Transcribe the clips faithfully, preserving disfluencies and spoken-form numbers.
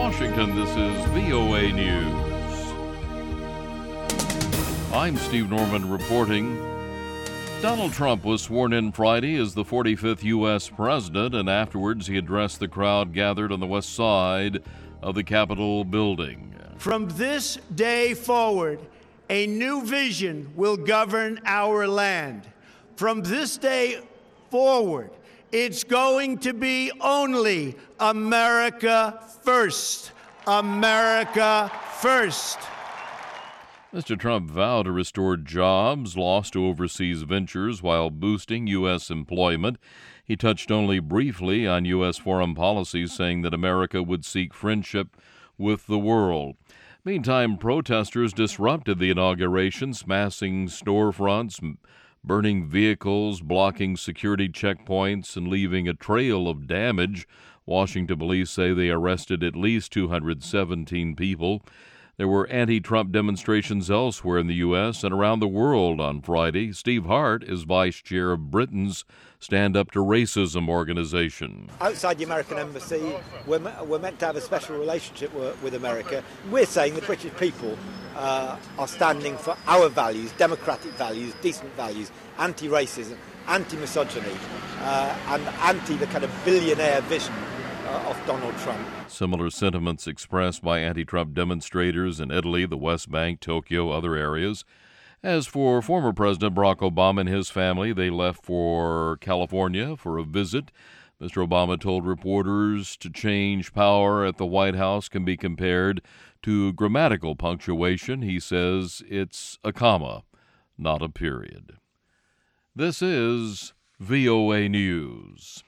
Washington, this is V O A News. I'm Steve Norman reporting. Donald Trump was sworn in Friday as the forty-fifth U S president, and afterwards he addressed the crowd gathered on the west side of the Capitol building. From this day forward, a new vision will govern our land. From this day forward, it's going to be only America first. America first. Mister Trump vowed to restore jobs lost to overseas ventures while boosting U S employment. He touched only briefly on U S foreign policy, saying that America would seek friendship with the world. Meantime, protesters disrupted the inauguration, smashing storefronts, burning vehicles, blocking security checkpoints, and leaving a trail of damage. Washington police say they arrested at least two hundred seventeen people. There were anti-Trump demonstrations elsewhere in the U S and around the world on Friday. Steve Hart is vice chair of Britain's Stand Up to Racism organization. Outside the American embassy, we're, we're meant to have a special relationship with, with America. We're saying the British people uh, are standing for our values, democratic values, decent values, anti-racism, anti-misogyny, uh, and anti the kind of billionaire vision uh, of Donald Trump. Similar sentiments expressed by anti-Trump demonstrators in Italy, the West Bank, Tokyo, other areas. As for former President Barack Obama and his family, they left for California for a visit. Mister Obama told reporters to change power at the White House can be compared to grammatical punctuation. He says it's a comma, not a period. This is V O A News.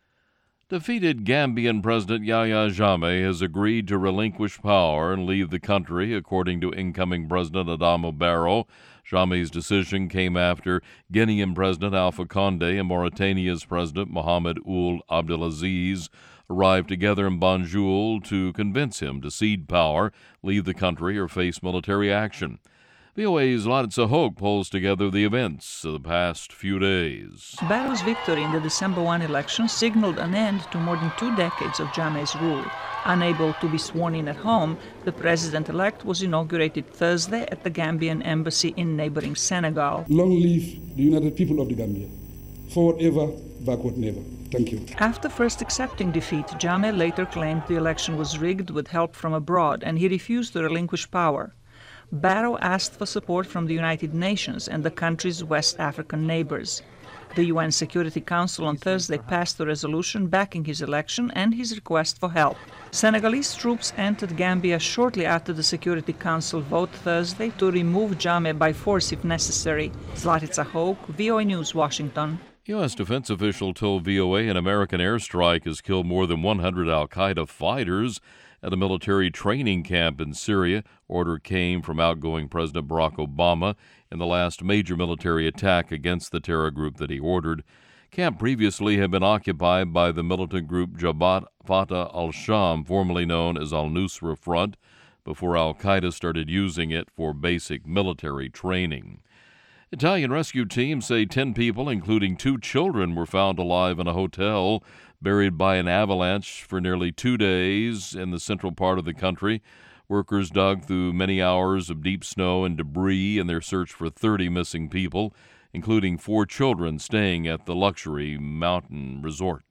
Defeated Gambian President Yahya Jammeh has agreed to relinquish power and leave the country, according to incoming President Adama Barrow. Jammeh's decision came after Guinean President Alpha Condé and Mauritania's President Mohamed Ould Abdelaziz arrived together in Banjul to convince him to cede power, leave the country, or face military action. V O A's Latza Hoke pulls together the events of the past few days. Barrow's victory in the December first election signaled an end to more than two decades of Jammeh's rule. Unable to be sworn in at home, the president-elect was inaugurated Thursday at the Gambian embassy in neighboring Senegal. Long live the United People of the Gambia. Forward ever, backward never. Thank you. After first accepting defeat, Jammeh later claimed the election was rigged with help from abroad, and he refused to relinquish power. Barrow asked for support from the United Nations and the country's West African neighbors. The U N Security Council on Thursday passed a resolution backing his election and his request for help. Senegalese troops entered Gambia shortly after the Security Council vote Thursday to remove Jammeh by force if necessary. Zlatica Hoke, V O A News, Washington. U S defense official told V O A an American airstrike has killed more than one hundred al-Qaeda fighters at a military training camp in Syria. Order came from outgoing President Barack Obama in the last major military attack against the terror group that he ordered. Camp previously had been occupied by the militant group Jabhat Fatah al-Sham, formerly known as al-Nusra Front, before al-Qaeda started using it for basic military training. Italian rescue teams say ten people, including two children, were found alive in a hotel buried by an avalanche for nearly two days in the central part of the country. Workers dug through many hours of deep snow and debris in their search for thirty missing people, including four children staying at the luxury mountain resort.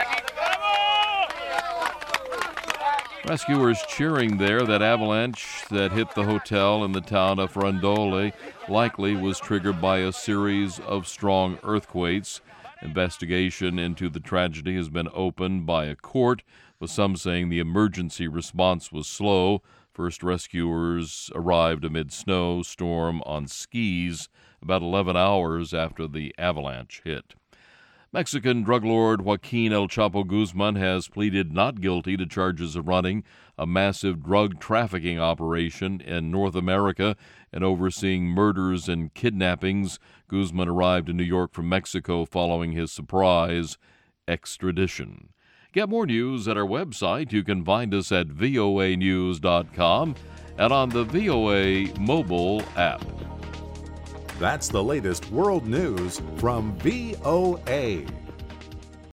Rescuers cheering there. That avalanche that hit the hotel in the town of Frondole likely was triggered by a series of strong earthquakes. Investigation into the tragedy has been opened by a court, with some saying the emergency response was slow. First rescuers arrived amid snow storm on skis about eleven hours after the avalanche hit. Mexican drug lord Joaquin El Chapo Guzman has pleaded not guilty to charges of running a massive drug trafficking operation in North America and overseeing murders and kidnappings. Guzman arrived in New York from Mexico following his surprise extradition. Get more news at our website. You can find us at V O A news dot com and on the V O A mobile app. That's the latest world news from V O A.